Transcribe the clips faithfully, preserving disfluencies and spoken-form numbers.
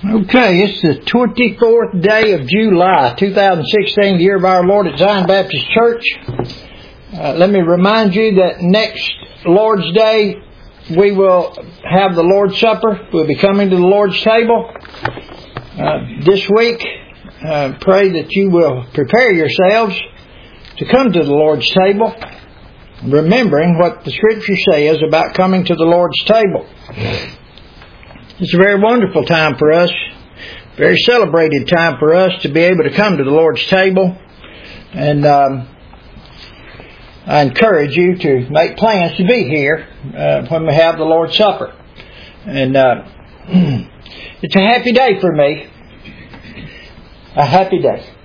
Okay, it's the twenty-fourth day of July, two thousand sixteen, the year of our Lord at Zion Baptist Church. Uh, let me remind you that next Lord's Day, we will have the Lord's Supper. We'll be coming to the Lord's table. Uh, this week, uh, pray that you will prepare yourselves to come to the Lord's table, remembering what the Scripture says about coming to the Lord's table. It's a very wonderful time for us, very celebrated time for us to be able to come to the Lord's table. And um, I encourage you to make plans to be here uh, when we have the Lord's Supper. And uh, it's a happy day for me. A happy day.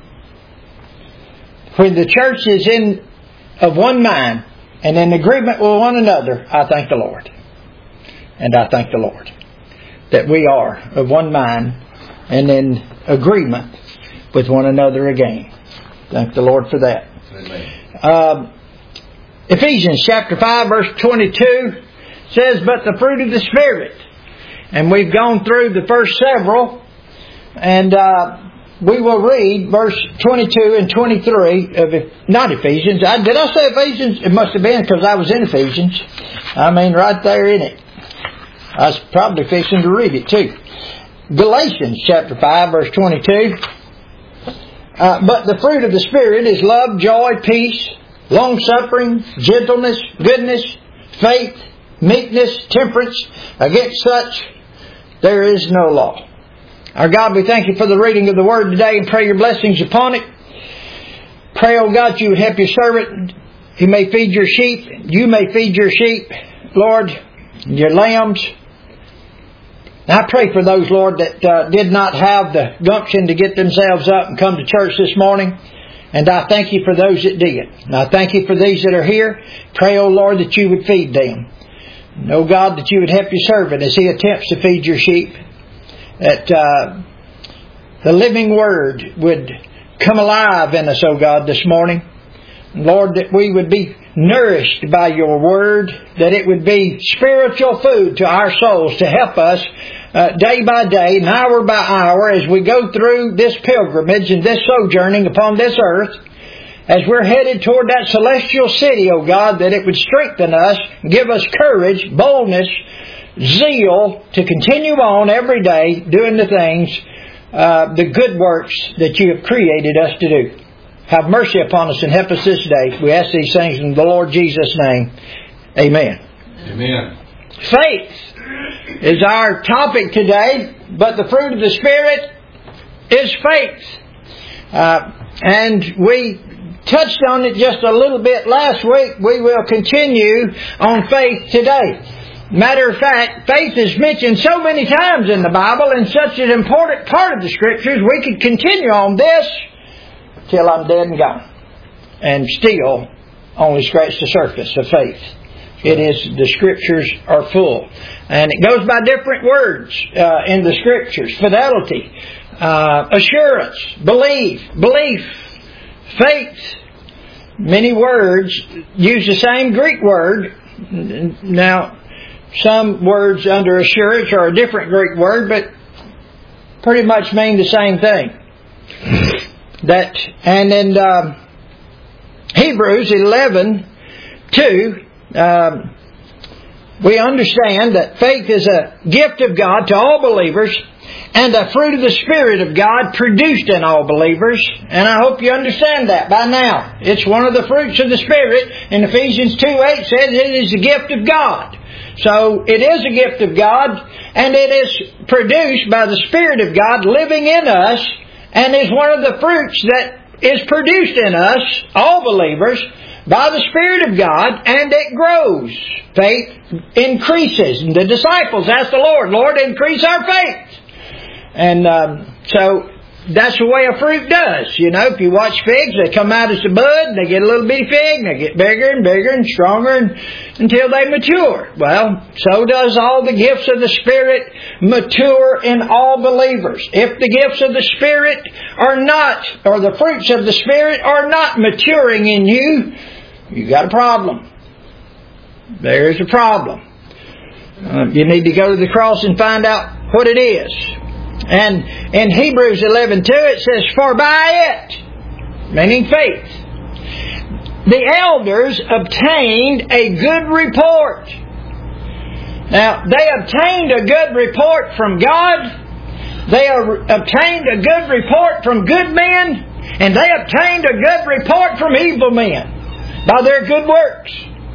When the church is in of one mind and in agreement with one another, I thank the Lord. And I thank the Lord that we are of one mind and in agreement with one another again. Thank the Lord for that. Amen. Uh, Ephesians chapter five verse twenty-two says, "But the fruit of the Spirit." And we've gone through the first several, and uh, we will read verse twenty-two and twenty-three of, not Ephesians. I, did I say Ephesians? It must have been because I was in Ephesians. I mean, right there in it. I was probably fixing to read it too. Galatians chapter five verse twenty-two. Uh, but the fruit of the Spirit is love, joy, peace, long-suffering, gentleness, goodness, faith, meekness, temperance. Against such there is no law. Our God, we thank you for the reading of the Word today and pray your blessings upon it. Pray, oh God, you would help your servant. He may feed your sheep. You may feed your sheep, Lord, your lambs. I pray for those, Lord, that uh, did not have the gumption to get themselves up and come to church this morning. And I thank you for those that did. And I thank you for these that are here. Pray, oh Lord, that you would feed them. And, oh God, that you would help your servant as he attempts to feed your sheep. That uh, the living Word would come alive in us, oh God, this morning. Lord, that we would be nourished by your Word, that it would be spiritual food to our souls to help us uh, day by day and hour by hour as we go through this pilgrimage and this sojourning upon this earth, as we're headed toward that celestial city, oh God, that it would strengthen us, give us courage, boldness, zeal to continue on every day doing the things, uh, the good works that you have created us to do. Have mercy upon us and help us this day. We ask these things in the Lord Jesus' name. Amen. Amen. Faith is our topic today, but the fruit of the Spirit is faith. Uh, and we touched on it just a little bit last week. We will continue on faith today. Matter of fact, faith is mentioned so many times in the Bible and such an important part of the Scriptures, we could continue on this till I'm dead and gone, and still only scratch the surface of faith. It is, the Scriptures are full. And it goes by different words uh, in the Scriptures. Fidelity, uh, assurance, belief, belief, faith. Many words use the same Greek word. Now, some words under assurance are a different Greek word, but pretty much mean the same thing. That and in um, Hebrews eleven two, um, we understand that faith is a gift of God to all believers and a fruit of the Spirit of God produced in all believers. And I hope you understand that by now. It's one of the fruits of the Spirit. And Ephesians two eight says it is a gift of God. So it is a gift of God, and it is produced by the Spirit of God living in us, and is one of the fruits that is produced in us, all believers, by the Spirit of God, and it grows. Faith increases. And the disciples asked the Lord, Lord, increase our faith. And um, so that's the way a fruit does. You know, if you watch figs, they come out as a bud, and they get a little bitty fig, and they get bigger and bigger and stronger and, until they mature. Well, so does all the gifts of the Spirit mature in all believers. If the gifts of the Spirit are not, or the fruits of the Spirit are not maturing in you, you got a problem. There's a problem. Uh, you need to go to the cross and find out what it is. And in Hebrews eleven two it says, "For by it," meaning faith, "the elders obtained a good report." Now, they obtained a good report from God. They obtained a good report from good men. And they obtained a good report from evil men by their good works.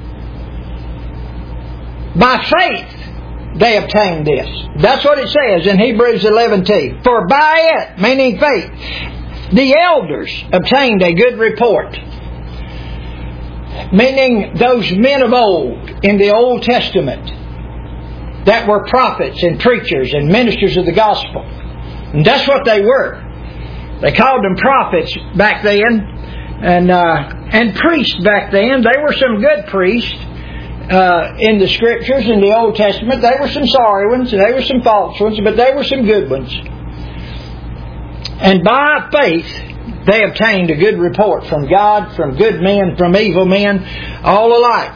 By faith, they obtained this. That's what it says in Hebrews eleven two. "For by it," meaning faith, "the elders obtained a good report." Meaning those men of old in the Old Testament that were prophets and preachers and ministers of the gospel. And that's what they were. They called them prophets back then, and uh, and priests back then. They were some good priests uh, in the Scriptures in the Old Testament. They were some sorry ones, and they were some false ones, but they were some good ones. And by faith, they obtained a good report from God, from good men, from evil men, all alike.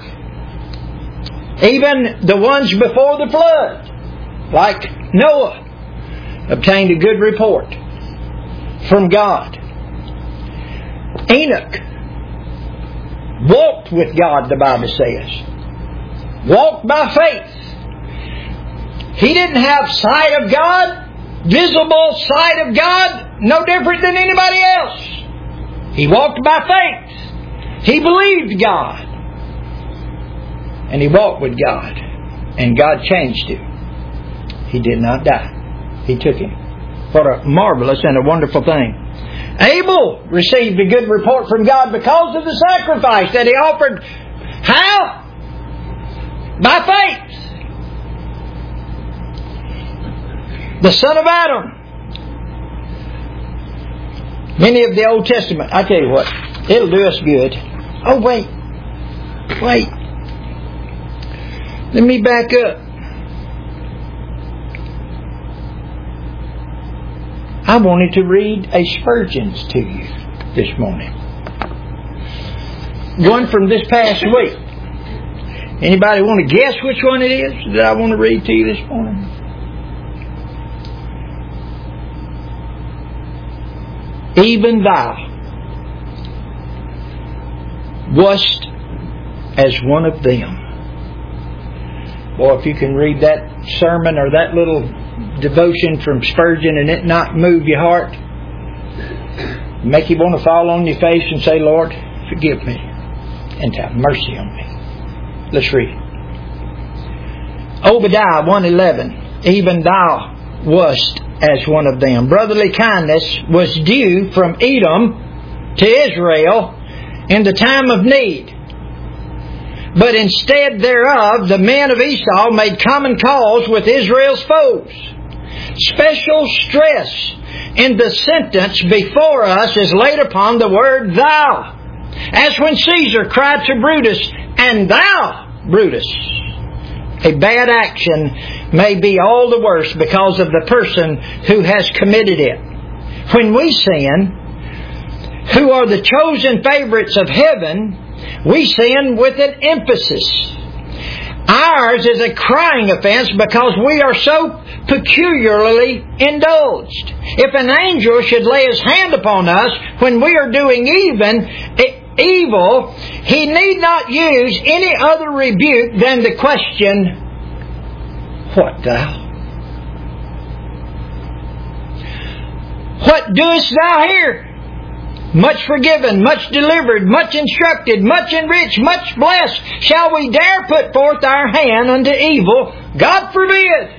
Even the ones before the flood, like Noah, obtained a good report from God. Enoch walked with God, the Bible says. Walked by faith. He didn't have sight of God, visible sight of God, no different than anybody else. He walked by faith. He believed God. And he walked with God. And God changed him. He did not die. He took him. What a marvelous and a wonderful thing. Abel received a good report from God because of the sacrifice that he offered. How? By faith. The son of Adam. Many of the Old Testament, I tell you what, it'll do us good. Oh, wait. Wait. Let me back up. I wanted to read a Spurgeon's to you this morning. One from this past week. Anybody want to guess which one it is that I want to read to you this morning? Even thou wast as one of them. Boy, if you can read that sermon or that little devotion from Spurgeon and it not move your heart, make you want to fall on your face and say, "Lord, forgive me and have mercy on me." Let's read. Obadiah one eleven. Even thou wast as one of them. Brotherly kindness was due from Edom to Israel in the time of need. But instead thereof, the men of Esau made common cause with Israel's foes. Special stress in the sentence before us is laid upon the word thou. As when Caesar cried to Brutus, "And thou, Brutus." A bad action may be all the worse because of the person who has committed it. When we sin, who are the chosen favorites of heaven, we sin with an emphasis. Ours is a crying offense because we are so peculiarly indulged. If an angel should lay his hand upon us when we are doing even evil, he need not use any other rebuke than the question, "What thou? What doest thou here? Much forgiven, much delivered, much instructed, much enriched, much blessed. Shall we dare put forth our hand unto evil? God forbid."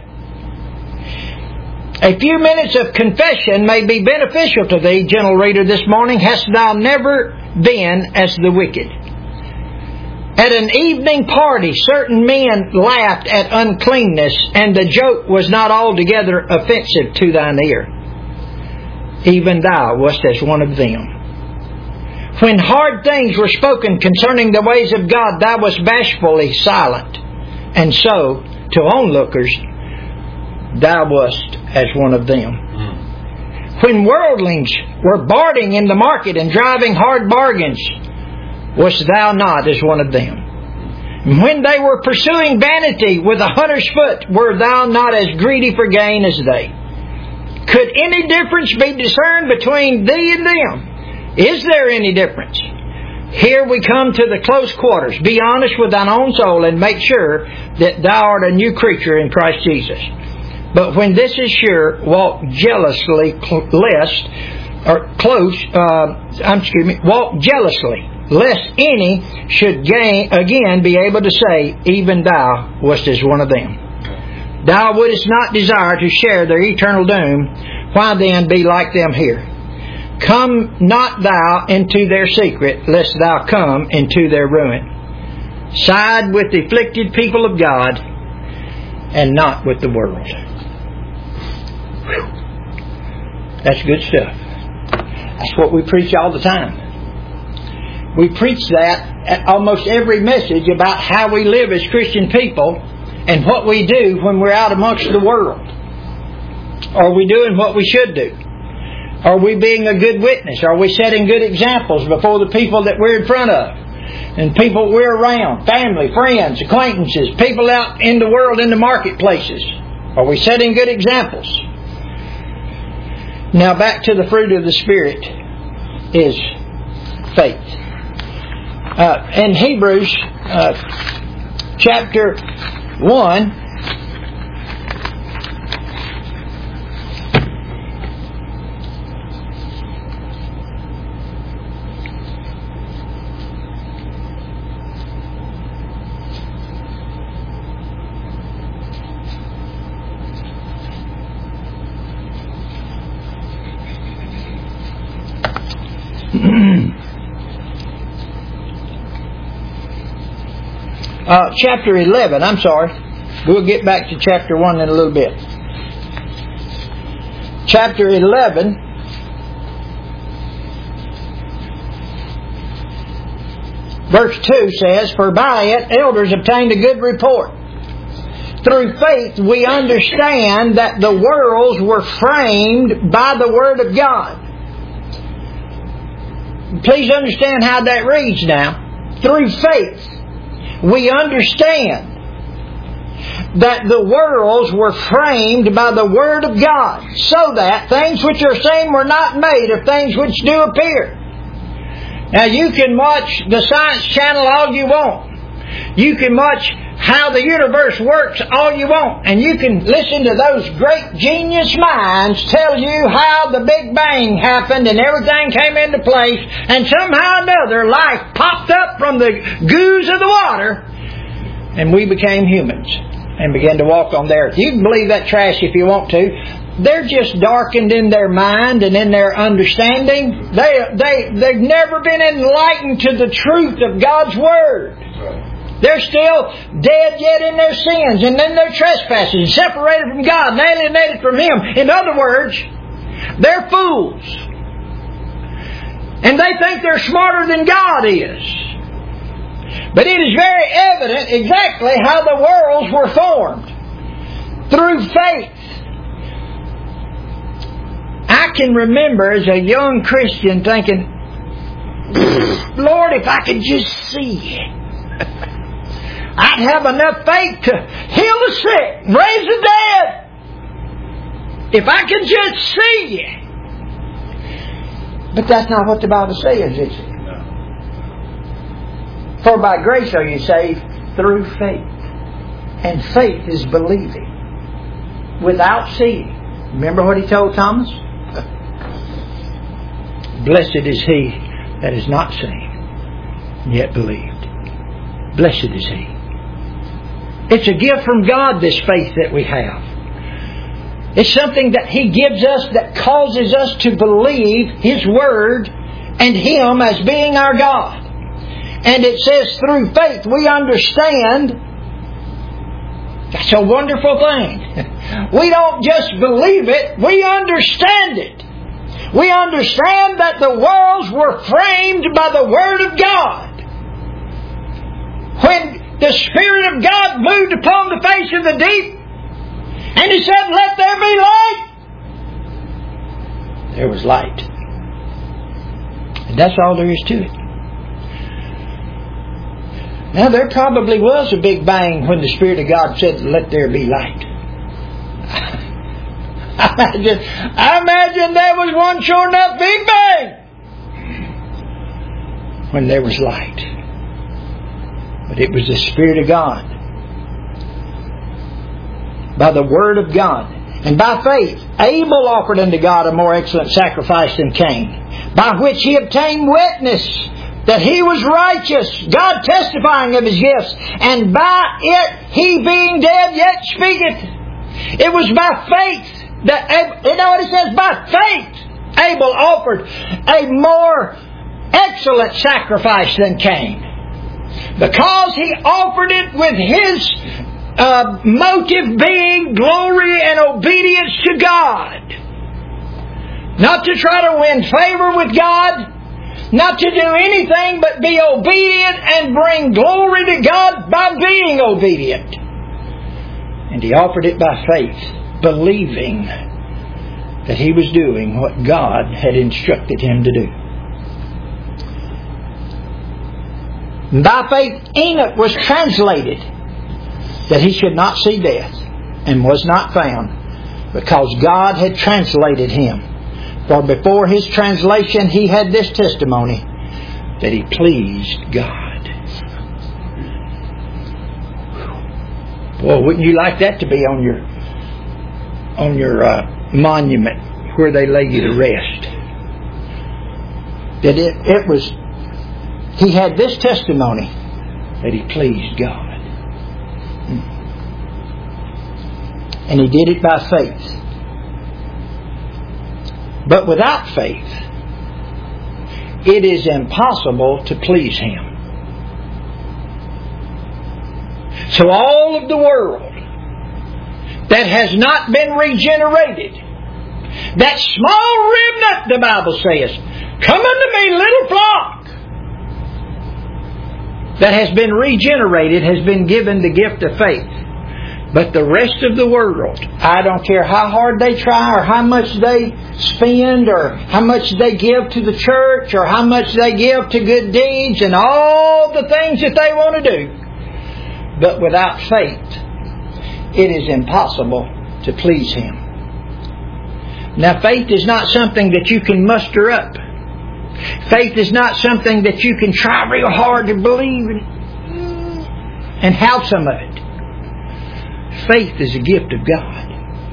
A few minutes of confession may be beneficial to thee, gentle reader, this morning. Hast thou never been as the wicked? At an evening party, certain men laughed at uncleanness, and the joke was not altogether offensive to thine ear. Even thou wast as one of them. When hard things were spoken concerning the ways of God, thou wast bashfully silent. And so, to onlookers, thou wast as one of them. Mm. When worldlings were bartering in the market and driving hard bargains, wast thou not as one of them? And when they were pursuing vanity with a hunter's foot, were thou not as greedy for gain as they? Could any difference be discerned between thee and them? Is there any difference? Here we come to the close quarters. Be honest with thine own soul and make sure that thou art a new creature in Christ Jesus. But when this is sure, walk jealously lest, or close, uh, I'm excuse me, walk jealously, lest any should gain, again be able to say, even thou wast as one of them. Thou wouldest not desire to share their eternal doom. Why then be like them here? Come not thou into their secret, lest thou come into their ruin. Side with the afflicted people of God, and not with the world. Whew. That's good stuff. That's what we preach all the time. We preach that at almost every message about how we live as Christian people and what we do when we're out amongst the world. Are we doing what we should do? Are we being a good witness? Are we setting good examples before the people that we're in front of? And people we're around, family, friends, acquaintances, people out in the world in the marketplaces. Are we setting good examples? Now back to the fruit of the Spirit is faith. Uh, in Hebrews uh, chapter one, Uh, chapter eleven, I'm sorry. We'll get back to chapter one in a little bit. Chapter eleven, verse two says, For by it elders obtained a good report. Through faith we understand that the worlds were framed by the Word of God. Please understand how that reads now. Through faith we understand that the worlds were framed by the Word of God, so that things which are seen were not made of things which do appear. Now you can watch the Science Channel all you want. You can watch how the universe works all you want. And you can listen to those great genius minds tell you how the Big Bang happened and everything came into place. And somehow or another life popped up from the goos of the water. And we became humans and began to walk on the earth. You can believe that trash if you want to. They're just darkened in their mind and in their understanding. They, they, they've never been enlightened to the truth of God's Word. They're still dead yet in their sins and in their trespasses, separated from God and alienated from Him. In other words, they're fools. And they think they're smarter than God is. But it is very evident exactly how the worlds were formed. Through faith. I can remember as a young Christian thinking, Lord, if I could just see it. I'd have enough faith to heal the sick, raise the dead. If I could just see it. But that's not what the Bible says, is it? For by grace are you saved through faith. And faith is believing without seeing. Remember what He told Thomas? Blessed is he that is not seen, yet believed. Blessed is he. It's a gift from God, this faith that we have. It's something that He gives us that causes us to believe His Word and Him as being our God. And it says through faith we understand. That's a wonderful thing. We don't just believe it, we understand it. We understand that the worlds were framed by the Word of God. When the Spirit of God moved upon the face of the deep, and He said, let there be light, there was light. And that's all there is to it. Now, there probably was a big bang when the Spirit of God said, let there be light. I imagine, I imagine there was one sure enough big bang when there was light. But it was the Spirit of God. By the Word of God. And by faith, Abel offered unto God a more excellent sacrifice than Cain, by which he obtained witness that he was righteous, God testifying of his gifts, and by it he being dead yet speaketh. It was by faith that Abel, you know what it says? By faith Abel offered a more excellent sacrifice than Cain, because he offered it with his Uh, motive being glory and obedience to God. Not to try to win favor with God. Not to do anything but be obedient and bring glory to God by being obedient. And he offered it by faith, believing that he was doing what God had instructed him to do. By faith Enoch was translated, that he should not see death, and was not found, because God had translated him. For before his translation he had this testimony, that he pleased God. Boy, wouldn't you like that to be on your on your uh, monument where they lay you to rest? That it, it was, he had this testimony, that he pleased God. And he did it by faith. But without faith, it is impossible to please Him. So all of the world that has not been regenerated, that small remnant, the Bible says, come unto me, little flock, that has been regenerated, has been given the gift of faith. But the rest of the world, I don't care how hard they try, or how much they spend, or how much they give to the church, or how much they give to good deeds, and all the things that they want to do. But without faith, it is impossible to please Him. Now, faith is not something that you can muster up. Faith is not something that you can try real hard to believe in and have some of it. Faith is a gift of God.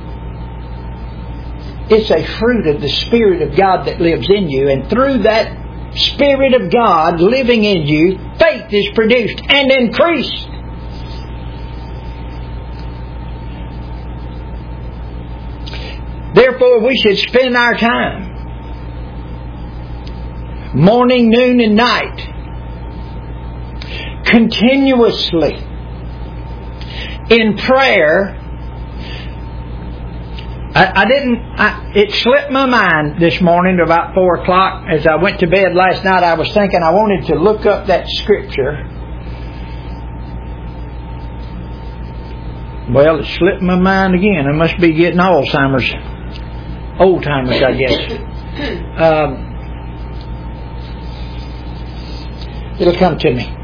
It's a fruit of the Spirit of God that lives in you. And through that Spirit of God living in you, faith is produced and increased. Therefore, we should spend our time, morning, noon, and night, continuously in prayer. I, I didn't, I, it slipped my mind this morning at about four o'clock. As I went to bed last night, I was thinking I wanted to look up that scripture. Well, it slipped my mind again. I must be getting Alzheimer's. Old timers, I guess. Um, it'll come to me.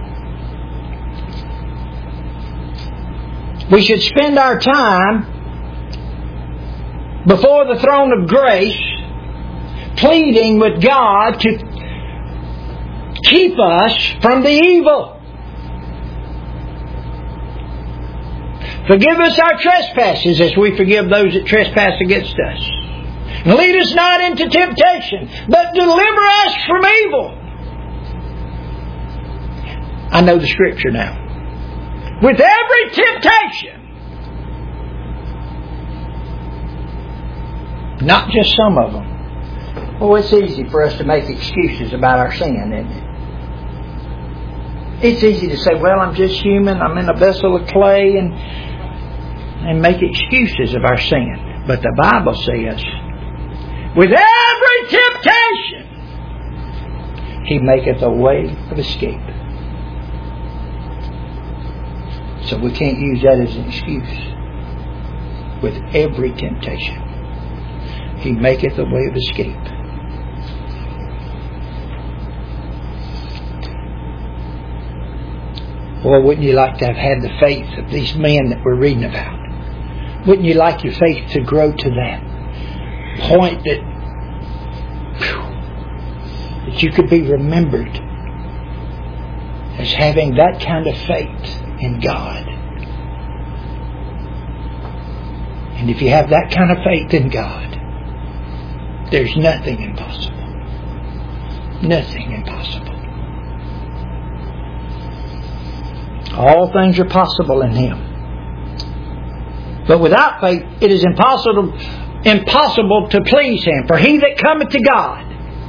We should spend our time before the throne of grace, pleading with God to keep us from the evil. Forgive us our trespasses as we forgive those that trespass against us. And lead us not into temptation, but deliver us from evil. I know the scripture now. With every temptation, not just some of them. Oh, it's easy for us to make excuses about our sin, isn't it? It's easy to say, well, I'm just human, I'm in a vessel of clay, and, and make excuses of our sin. But the Bible says, with every temptation, He maketh a way of escape. So we can't use that as an excuse. With every temptation, He maketh a way of escape. Boy, wouldn't you like to have had the faith of these men that we're reading about? Wouldn't you like your faith to grow to that? point that, whew, that you could be remembered as having that kind of faith in God. And if you have that kind of faith in God, there's nothing impossible. Nothing impossible. All things are possible in Him. But without faith, it is impossible, impossible to please Him. For he that cometh to God,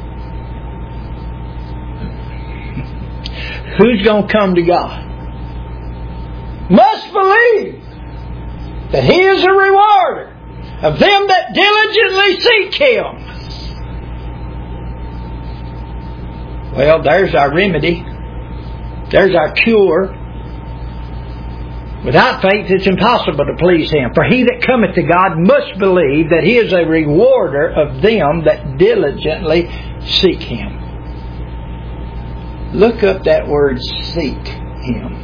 who's going to come to God? Must believe that He is a rewarder of them that diligently seek Him. Well, there's our remedy. There's our cure. Without faith, it's impossible to please Him. For he that cometh to God must believe that He is a rewarder of them that diligently seek Him. Look up that word, seek Him.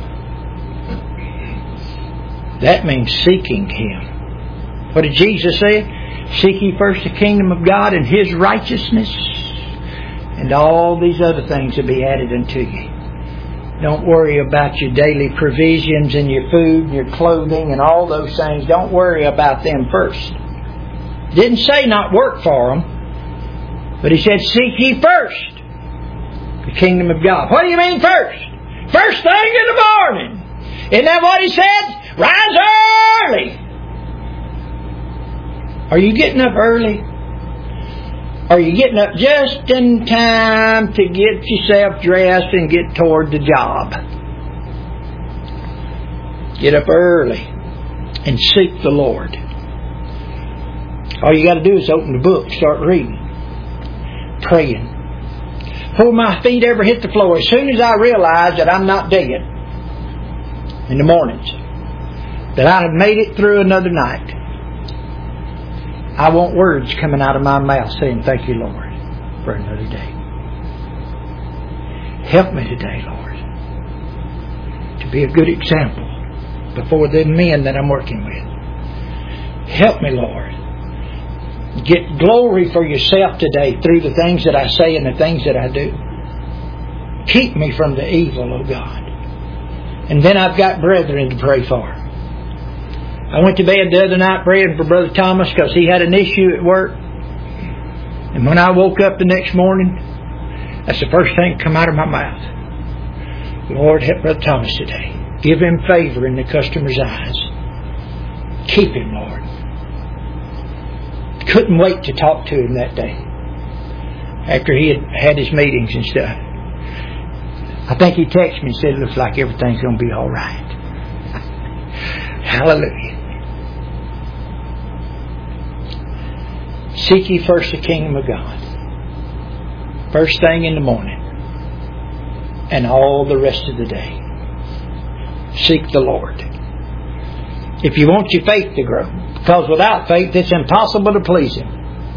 That means seeking Him. What did Jesus say? Seek ye first the kingdom of God and His righteousness, and all these other things will be added unto you. Don't worry about your daily provisions and your food and your clothing and all those things. Don't worry about them first. Didn't say not work for them, but He said, seek ye first the kingdom of God. What do you mean first? First thing in the morning. Isn't that what He said? Rise early. Are you getting up early? Are you getting up just in time to get yourself dressed and get toward the job? Get up early and seek the Lord. All you got to do is open the book, start reading, praying. Before my feet ever hit the floor, as soon as I realize that I'm not dead in the mornings, that I have made it through another night, I want words coming out of my mouth saying, thank you, Lord, for another day. Help me today, Lord, to be a good example before the men that I'm working with. Help me, Lord. Get glory for yourself today through the things that I say and the things that I do. Keep me from the evil, oh God. And then I've got brethren to pray for. I went to bed the other night praying for Brother Thomas because he had an issue at work. And when I woke up the next morning, that's the first thing that come out of my mouth. Lord, help Brother Thomas today. Give him favor in the customer's eyes. Keep him, Lord. Couldn't wait to talk to him that day after he had had his meetings and stuff. I think he texted me and said, it looks like everything's going to be all right. Hallelujah. Seek ye first the kingdom of God. First thing in the morning. And all the rest of the day. Seek the Lord. If you want your faith to grow. Because without faith it's impossible to please Him.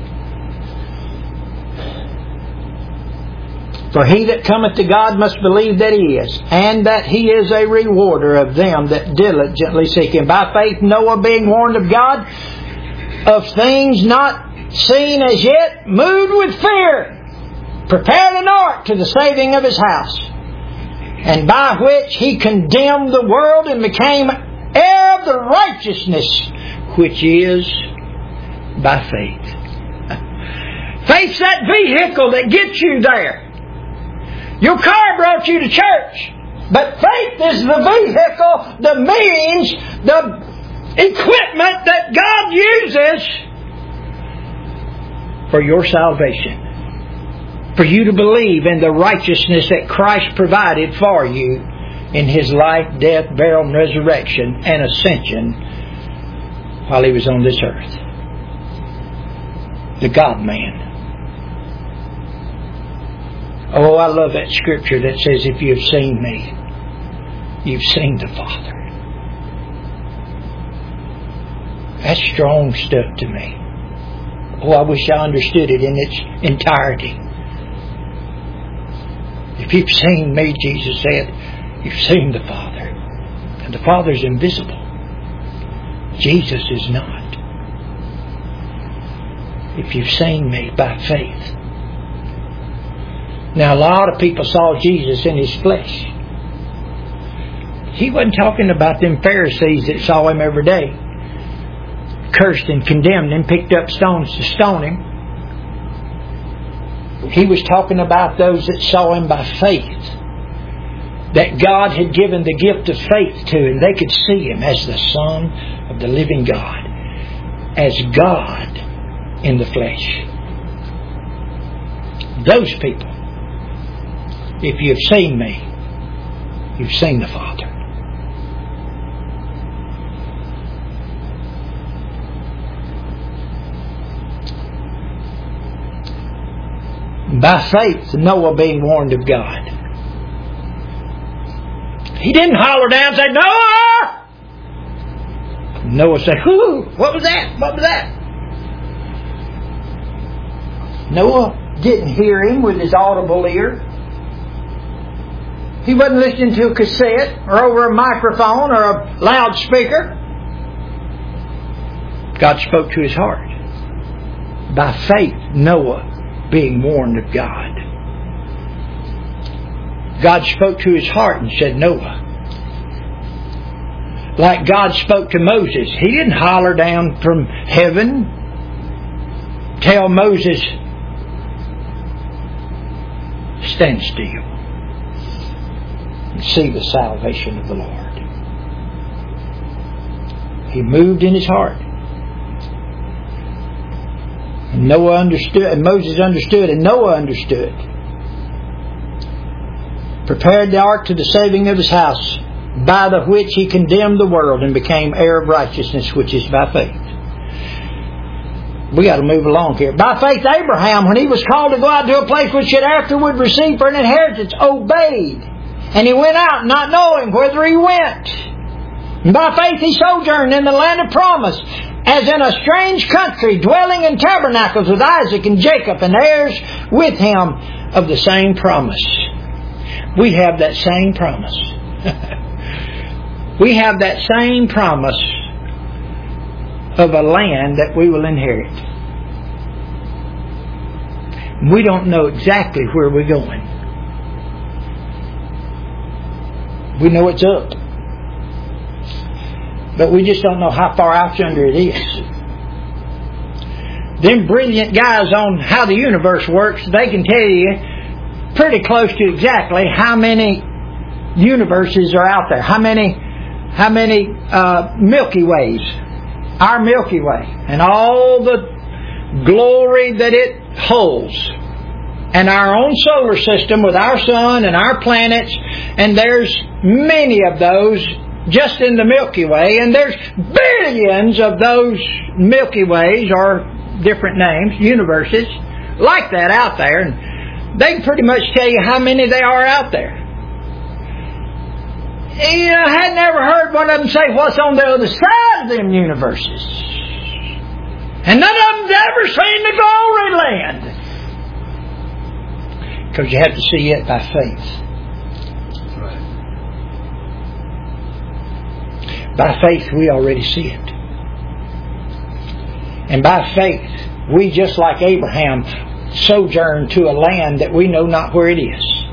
For he that cometh to God must believe that He is, and that He is a rewarder of them that diligently seek Him. By faith Noah, being warned of God of things not seen as yet, moved with fear, prepared an ark to the saving of his house, and by which he condemned the world and became heir of the righteousness which is by faith. Faith's that vehicle that gets you there. Your car brought you to church, but faith is the vehicle, the means, the equipment that God uses for your salvation. For you to believe in the righteousness that Christ provided for you in His life, death, burial, and resurrection and ascension while He was on this earth. The God-man. Oh, I love that scripture that says, if you have seen me, you've seen the Father. That's strong stuff to me. Oh, I wish I understood it in its entirety. If you've seen me, Jesus said, you've seen the Father. And the Father's invisible. Jesus is not. if you've seen me by faith. Now, a lot of people saw Jesus in His flesh. He wasn't talking about them Pharisees that saw Him every day, cursed and condemned Him, picked up stones to stone Him. He was talking about those that saw Him by faith, that God had given the gift of faith to, and they could see Him as the Son of the living God, as God in the flesh. Those people, if you've seen me, you've seen the Father. By faith, Noah being warned of God. He didn't holler down and say, Noah! Noah said, whoo, what was that? What was that? Noah didn't hear him with his audible ear. He wasn't listening to a cassette or over a microphone or a loudspeaker. God spoke to his heart. By faith, Noah being warned of God. God spoke to his heart and said, Noah. Like God spoke to Moses. He didn't holler down from heaven, tell Moses, stand still and see the salvation of the Lord. He moved in his heart. And Noah understood, and Moses understood, and Noah understood. Prepared the ark to the saving of his house, by the which he condemned the world and became heir of righteousness, which is by faith. We got to move along here. By faith, Abraham, when he was called to go out to a place which should afterward receive for an inheritance, obeyed. And he went out, not knowing whither he went. And by faith he sojourned in the land of promise, as in a strange country, dwelling in tabernacles with Isaac and Jacob, and heirs with him of the same promise. We have that same promise. We have that same promise of a land that we will inherit. We don't know exactly where we're going. We know it's up. But we just don't know how far out yonder it is. Them brilliant guys on how the universe works, they can tell you pretty close to exactly how many universes are out there. How many, how many uh, Milky Ways. Our Milky Way. And all the glory that it holds. And our own solar system with our sun and our planets. And there's many of those just in the Milky Way, and there's billions of those Milky Ways, or different names, universes, like that out there, and they can pretty much tell you how many there are out there. You know, I had never heard one of them say what's on the other side of them universes. And none of them's ever seen the glory land. Because you have to see it by faith. By faith, we already see it. And by faith, we, just like Abraham, sojourn to a land that we know not where it is.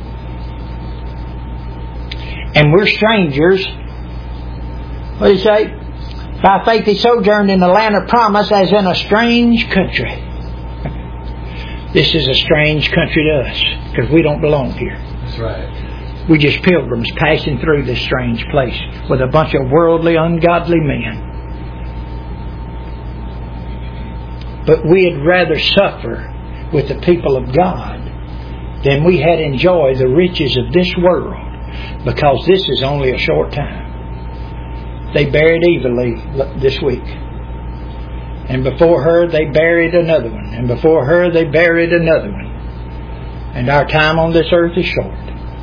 And we're strangers. What do you say? By faith, he sojourned in the land of promise as in a strange country. This is a strange country to us because we don't belong here. That's right. We're just pilgrims passing through this strange place with a bunch of worldly, ungodly men. But we'd rather suffer with the people of God than we had enjoyed the riches of this world, because this is only a short time. They buried evilly this week. And before her they buried another one. And before her they buried another one. And our time on this earth is short.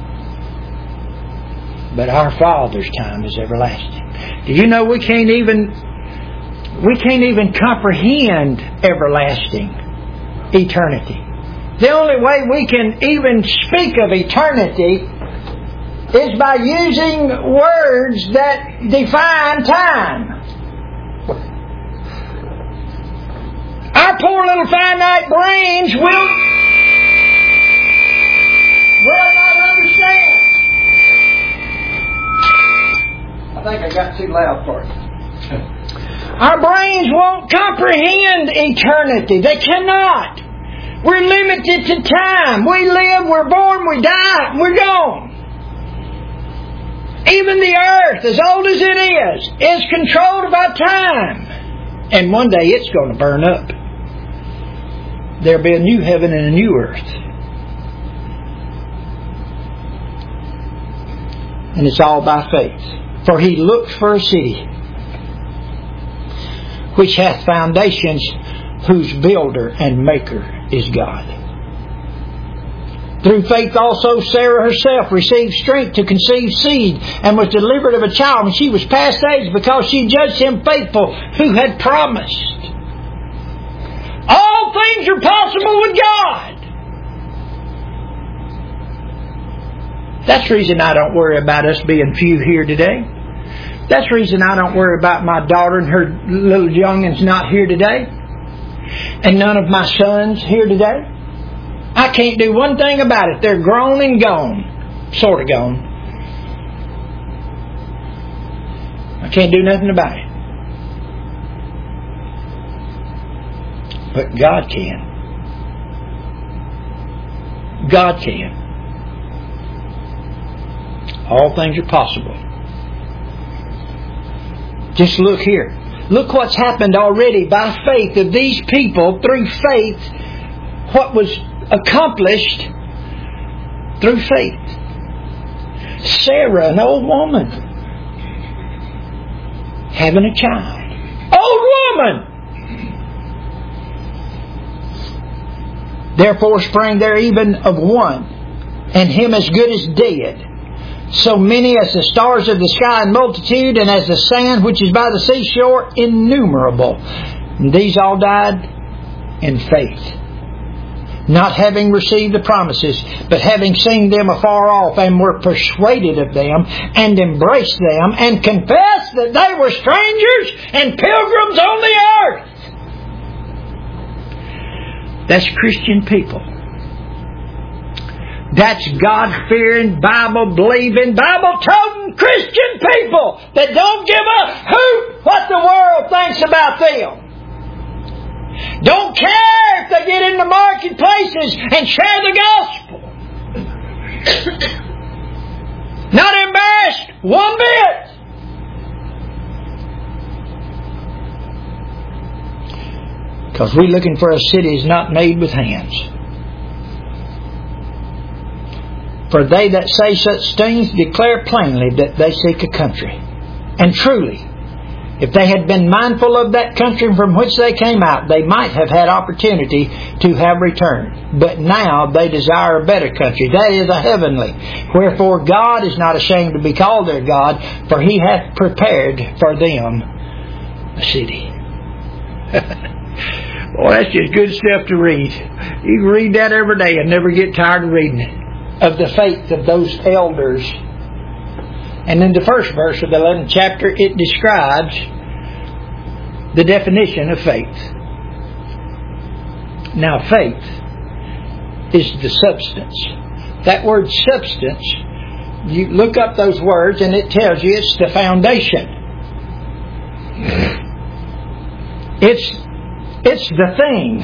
But our Father's time is everlasting. Do you know we can't even we can't even comprehend everlasting eternity? The only way we can even speak of eternity is by using words that define time. Our poor poor little finite brains will, will not understand. I think I got too loud for it. Our brains won't comprehend eternity. They cannot. We're limited to time. We live, we're born, we die, and we're gone. Even the earth, as old as it is, is controlled by time. And one day it's going to burn up. There'll be a new heaven and a new earth. And it's all by faith. For he looked for a city which hath foundations, whose builder and maker is God. Through faith also Sarah herself received strength to conceive seed, and was delivered of a child, and she was past age, because she judged him faithful who had promised. All things are possible with God. That's the reason I don't worry about us being few here today. That's the reason I don't worry about my daughter and her little young'uns not here today. And none of my sons here today. I can't do one thing about it. They're grown and gone. Sort of gone. I can't do nothing about it. But God can. God can. All things are possible. Just look here. Look what's happened already by faith of these people. Through faith, what was accomplished through faith. Sarah, an old woman, having a child. Old woman! Therefore sprang there even of one, and him as good as dead. So many as the stars of the sky in multitude, and as the sand which is by the seashore innumerable. And these all died in faith, not having received the promises, but having seen them afar off, and were persuaded of them, and embraced them, and confessed that they were strangers and pilgrims on the earth. That's Christian people. That's God-fearing, Bible-believing, Bible-toting Christian people that don't give a hoot what the world thinks about them. Don't care if they get in the marketplaces and share the gospel. Not embarrassed one bit. Because we're looking for a city not made with hands. For they that say such things declare plainly that they seek a country. And truly, if they had been mindful of that country from which they came out, they might have had opportunity to have returned. But now they desire a better country, that is, a heavenly. Wherefore God is not ashamed to be called their God, for He hath prepared for them a city. Boy, that's just good stuff to read. You can read that every day and never get tired of reading it. Of the faith of those elders. And in the first verse of the eleventh chapter, it describes the definition of faith. Now, faith is the substance. That word substance, you look up those words and it tells you it's the foundation. It's, it's the thing.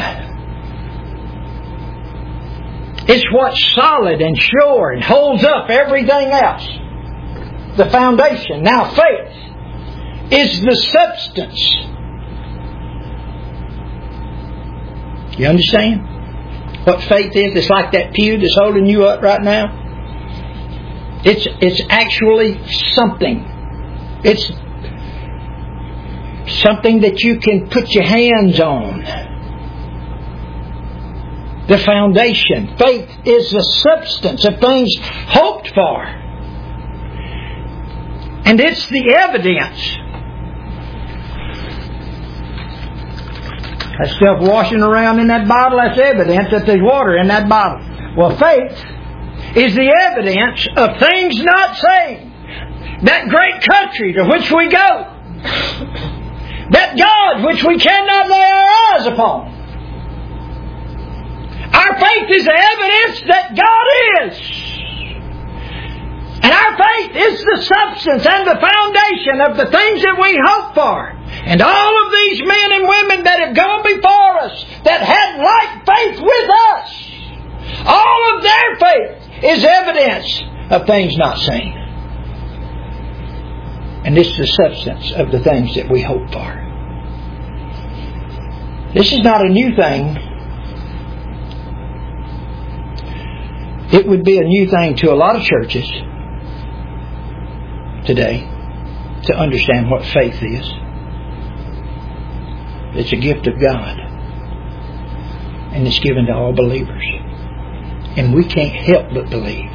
It's what's solid and sure and holds up everything else. The foundation. Now faith is the substance. You understand what faith is? It's like that pew that's holding you up right now. It's, it's actually something. It's something that you can put your hands on. The foundation. Faith is the substance of things hoped for. And it's the evidence. That stuff washing around in that bottle, that's evidence that there's water in that bottle. Well, faith is the evidence of things not seen. That great country to which we go. That God which we cannot lay our eyes upon. Our faith is the evidence that God is. And our faith is the substance and the foundation of the things that we hope for. And all of these men and women that have gone before us, that had like faith with us, all of their faith is evidence of things not seen. And this is the substance of the things that we hope for. This is not a new thing. It would be a new thing to a lot of churches today to understand what faith is. It's a gift of God. And it's given to all believers. And we can't help but believe.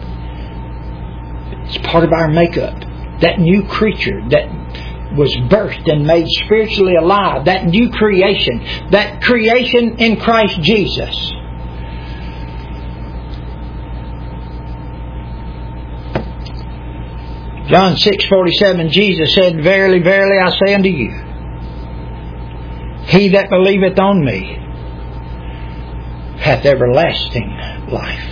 It's part of our makeup. That new creature that was birthed and made spiritually alive. That new creation. That creation in Christ Jesus. John six forty-seven, Jesus said, Verily, verily, I say unto you, he that believeth on me hath everlasting life.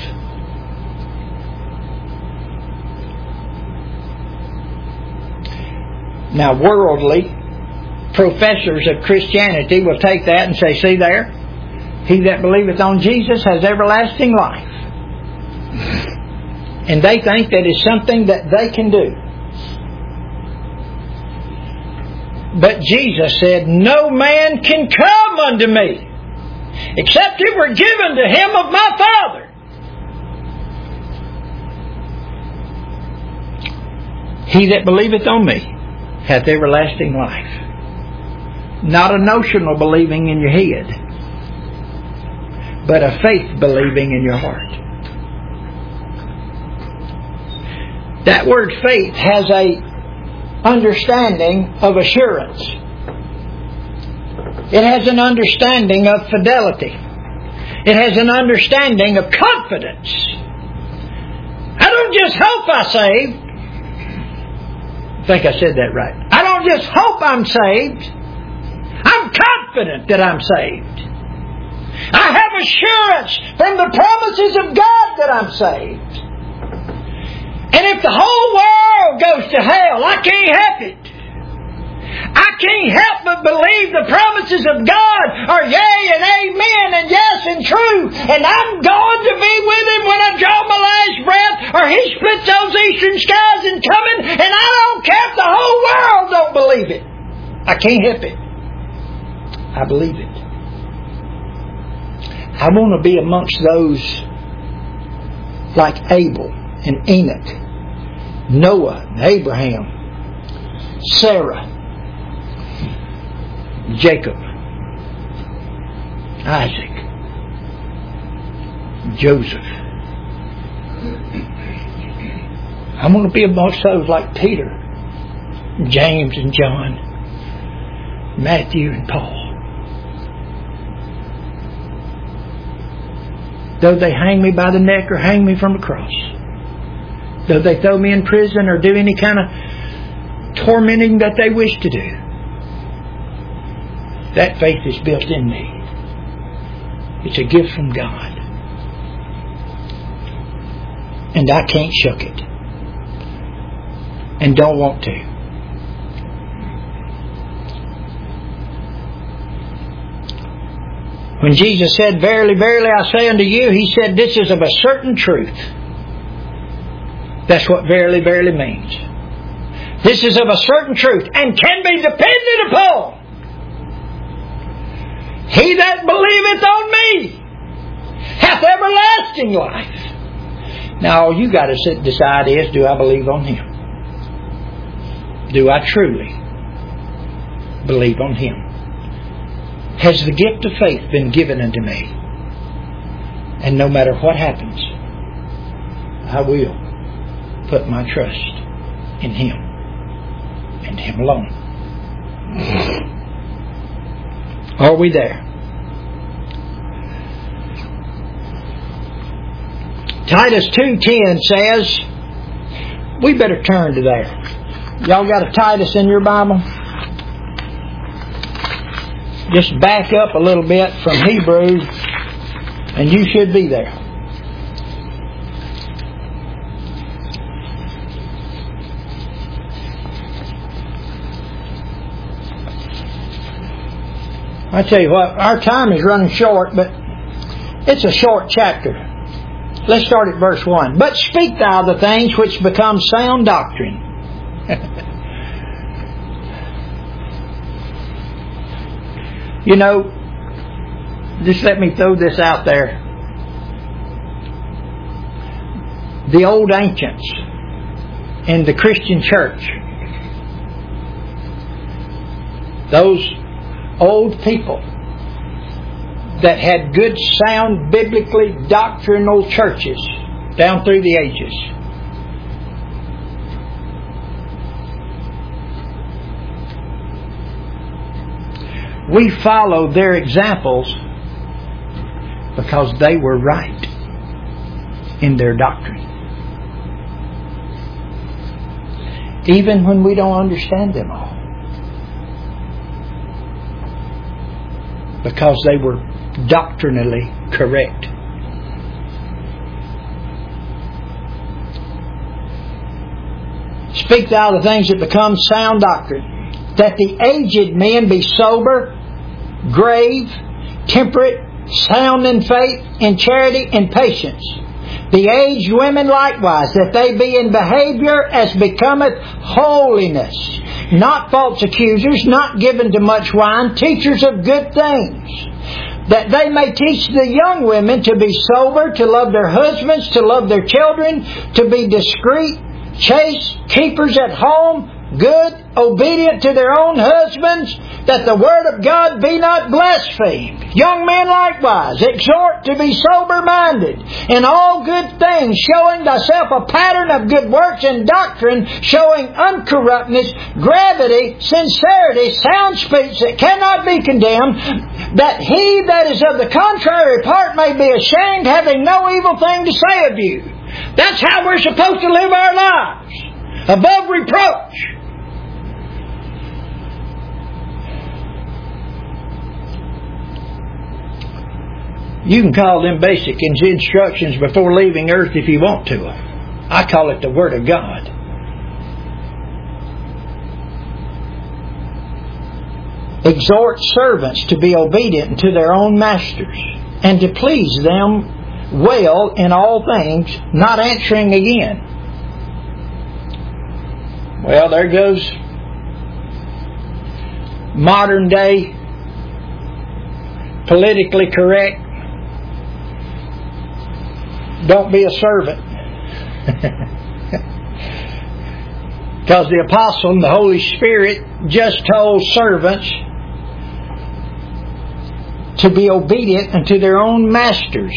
Now, worldly professors of Christianity will take that and say, see there, he that believeth on Jesus has everlasting life. And they think that is something that they can do. But Jesus said, no man can come unto me except it were given to him of my Father. He that believeth on me hath everlasting life. Not a notional believing in your head, but a faith believing in your heart. That word faith has a understanding of assurance. It has an understanding of fidelity. It has an understanding of confidence. I don't just hope I'm saved. I think I said that right. I don't just hope I'm saved. I'm confident that I'm saved. I have assurance from the promises of God that I'm saved. And if the whole world goes to hell, I can't help it. I can't help but believe the promises of God are yea and amen and yes and true. And I'm going to be with Him when I draw my last breath, or He splits those eastern skies and coming, and I don't care if the whole world don't believe it. I can't help it. I believe it. I want to be amongst those like Abel and Enoch, Noah, and Abraham, Sarah, Jacob, Isaac, Joseph. I want to be amongst those like Peter, James and John, Matthew and Paul. Though they hang me by the neck or hang me from the cross. Though they throw me in prison or do any kind of tormenting that they wish to do. That faith is built in me. It's a gift from God. And I can't shuck it. And don't want to. When Jesus said, Verily, verily, I say unto you, He said, this is of a certain truth. That's what verily, verily means. This is of a certain truth and can be depended upon. He that believeth on me hath everlasting life. Now all you got to decide is, do I believe on Him? Do I truly believe on Him? Has the gift of faith been given unto me? And no matter what happens, I will put my trust in Him and Him alone. Are we there? Titus two ten says, we better turn to there. Y'all got a Titus in your Bible? Just back up a little bit from Hebrews And you should be there. I tell you what, our time is running short, but it's a short chapter. Let's start at verse one. But speak thou the things which become sound doctrine. You know, just let me throw this out there. The old ancients in the Christian church, those old people that had good, sound, biblically doctrinal churches down through the ages, we follow their examples because they were right in their doctrine. Even when we don't understand them all. Because they were doctrinally correct. Speak thou the things that become sound doctrine, that the aged men be sober, grave, temperate, sound in faith, in charity, in patience. The aged women likewise, that they be in behavior as becometh holiness, not false accusers, not given to much wine, teachers of good things, that they may teach the young women to be sober, to love their husbands, to love their children, to be discreet, chaste, keepers at home, good, obedient to their own husbands, that the word of God be not blasphemed. Young men likewise, exhort to be sober-minded in all good things, showing thyself a pattern of good works and doctrine, showing uncorruptness, gravity, sincerity, sound speech that cannot be condemned, that he that is of the contrary part may be ashamed, having no evil thing to say of you. That's how we're supposed to live our lives, above reproach. You can call them basic instructions before leaving earth if you want to. I call it the Word of God. Exhort servants to be obedient to their own masters, and to please them well in all things, not answering again. Well, there goes modern day politically correct. Don't be a servant. Because the apostle and the Holy Spirit just told servants to be obedient unto their own masters,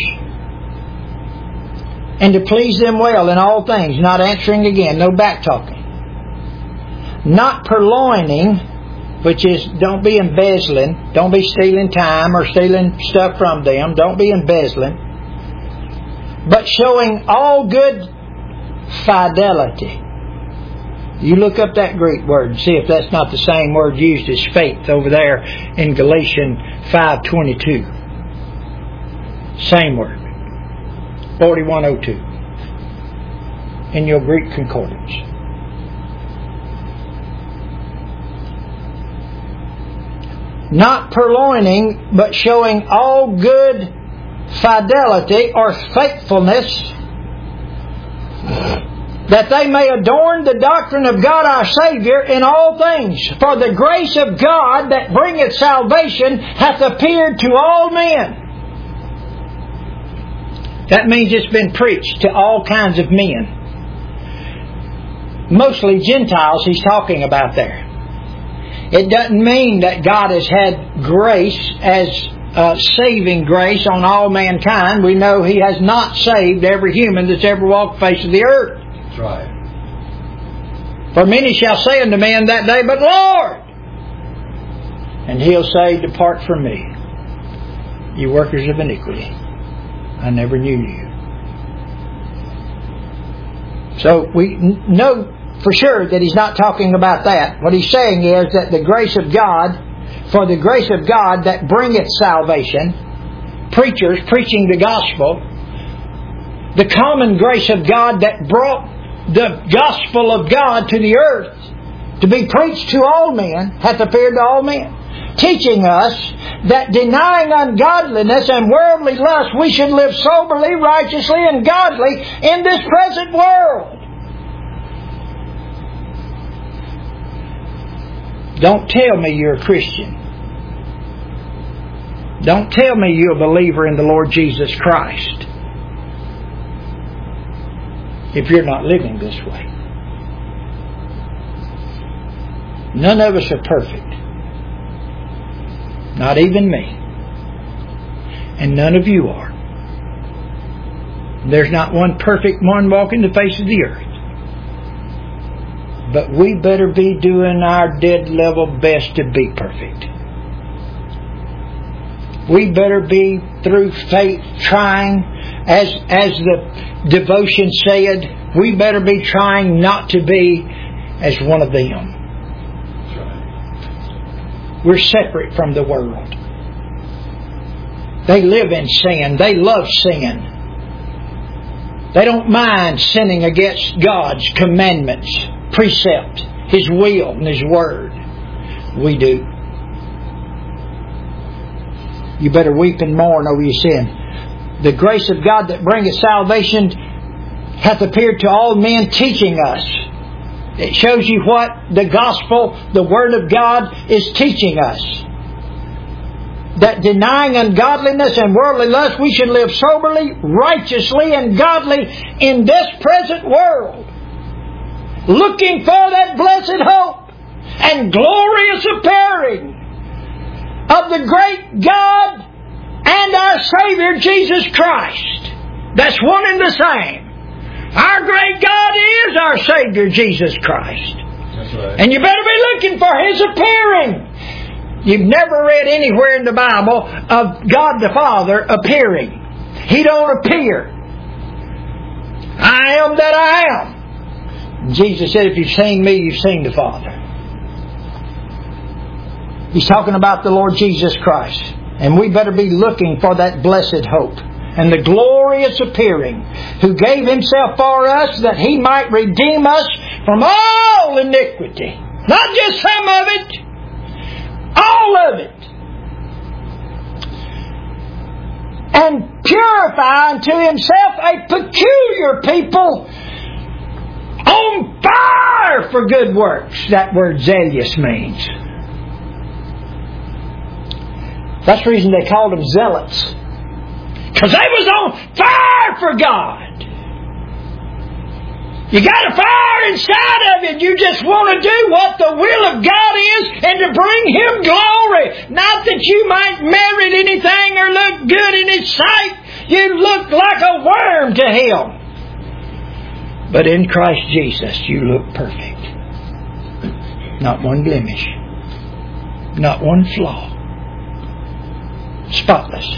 and to please them well in all things, not answering again, no back-talking. Not purloining, which is don't be embezzling, don't be stealing time or stealing stuff from them, don't be embezzling, but showing all good fidelity. You look up that Greek word and see if that's not the same word used as faith over there in Galatians five twenty-two. Same word. forty-one oh two. In your Greek concordance. Not purloining, but showing all good fidelity or faithfulness, that they may adorn the doctrine of God our Savior in all things. For the grace of God that bringeth salvation hath appeared to all men. That means it's been preached to all kinds of men. Mostly Gentiles he's talking about there. It doesn't mean that God has had grace as uh, saving grace on all mankind. We know He has not saved every human that's ever walked the face of the earth. That's right. For many shall say unto me in that day, but Lord! And He'll say, depart from me, you workers of iniquity. I never knew you. So we know for sure that He's not talking about that. What He's saying is that the grace of God, for the grace of God that bringeth salvation, preachers preaching the gospel, the common grace of God that brought the gospel of God to the earth to be preached to all men hath appeared to all men, teaching us that denying ungodliness and worldly lust, we should live soberly, righteously, and godly in this present world. Don't tell me you're a Christian. Don't tell me you're a believer in the Lord Jesus Christ if you're not living this way. None of us are perfect. Not even me. And none of you are. There's not one perfect one walking the face of the earth. But we better be doing our dead level best to be perfect. We better be through faith trying, as as the devotion said, we better be trying not to be as one of them. We're separate from the world. They live in sin. They love sin. They don't mind sinning against God's commandments, precept, His will and His Word. We do. You better weep and mourn over your sin. The grace of God that bringeth salvation hath appeared to all men, teaching us. It shows you what the gospel, the Word of God, is teaching us. That denying ungodliness and worldly lust, we should live soberly, righteously, and godly in this present world. Looking for that blessed hope and glorious appearing of the great God and our Savior Jesus Christ. That's one and the same. Our great God is our Savior Jesus Christ. That's right. And you better be looking for His appearing. You've never read anywhere in the Bible of God the Father appearing. He don't appear. I am that I am. Jesus said, if you've seen me, you've seen the Father. He's talking about the Lord Jesus Christ. And we better be looking for that blessed hope and the glorious appearing, who gave Himself for us that He might redeem us from all iniquity. Not just some of it, all of it. And purify unto Himself a peculiar people on fire for good works. That word zealous means. That's the reason they called them zealots. Because they was on fire for God. You got a fire inside of you. You just want to do what the will of God is and to bring Him glory. Not that you might merit anything or look good in His sight. You look like a worm to Him. But in Christ Jesus, you look perfect. Not one blemish. Not one flaw. Spotless.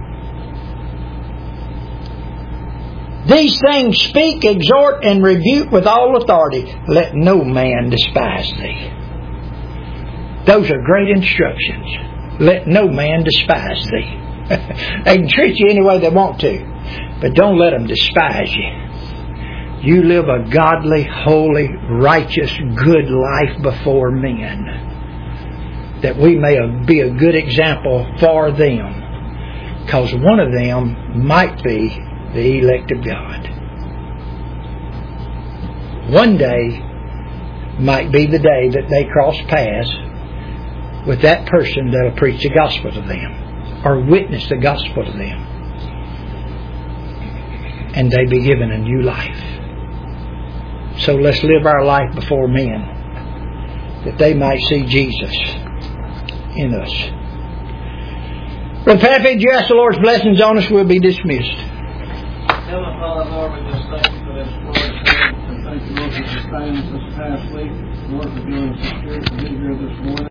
These things speak, exhort, and rebuke with all authority. Let no man despise thee. Those are great instructions. Let no man despise thee. They can treat you any way they want to, but don't let them despise you. You live a godly, holy, righteous, good life before men, that we may be a good example for them, because one of them might be the elect of God. One day might be the day that they cross paths with that person that will preach the gospel to them or witness the gospel to them, and they be given a new life. So let's live our life before men, that they might see Jesus in us. Brother Pappy, you ask the Lord's blessings on us, we'll be dismissed. Heavenly Father, Lord, we just thank you for this word, and thank you, Lord, for sustaining us this past week. Lord, for giving us the spirit to be here this morning.